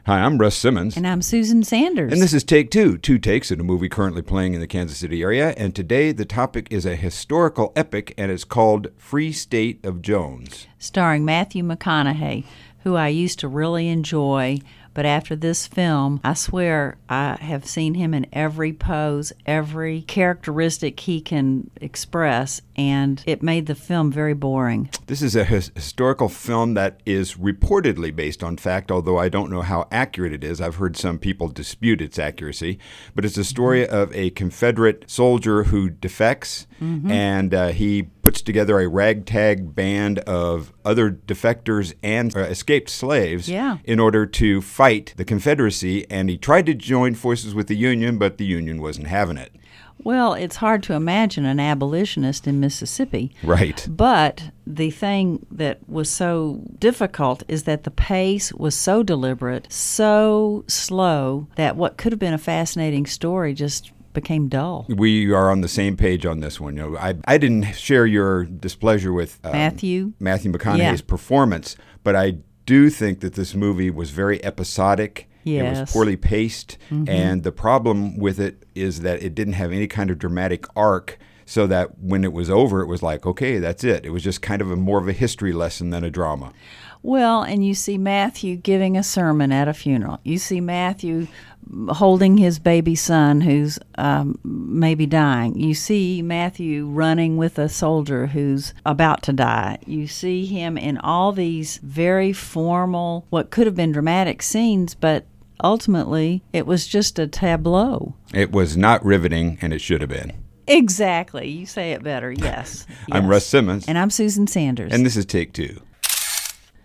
Hi, I'm Russ Simmons. And I'm Susan Sanders. And this is Take Two, two takes in a movie currently playing in the Kansas City area. And today the topic is a historical epic, and it's called Free State of Jones. Starring Matthew McConaughey, who I used to really enjoy. But after this film, I swear I have seen him in every pose, every characteristic he can express, and it made the film very boring. This is a historical film that is reportedly based on fact, although I don't know how accurate it is. I've heard some people dispute its accuracy. But it's a story of a Confederate soldier who defects, and he puts together a ragtag band of other defectors and escaped slaves in order to fight the Confederacy, and he tried to join forces with the Union, but the Union wasn't having it. Well, it's hard to imagine an abolitionist in Mississippi. Right. But the thing that was so difficult is that the pace was so deliberate, so slow, that what could have been a fascinating story just became dull. We are on the same page on this one. You know, I didn't share your displeasure with Matthew McConaughey's performance, but I do think that this movie was very episodic. Yes. It was poorly paced, and the problem with it is that it didn't have any kind of dramatic arc, so that when it was over, it was like, okay, that's it. It was just kind of more of a history lesson than a drama. Well, and you see Matthew giving a sermon at a funeral. You see Matthew holding his baby son who's maybe dying. You see Matthew running with a soldier who's about to die. You see him in all these very formal, what could have been dramatic scenes, but ultimately it was just a tableau. It was not riveting, and it should have been. Exactly. You say it better, yes. I'm Russ Simmons. And I'm Susan Sanders. And this is Take Two.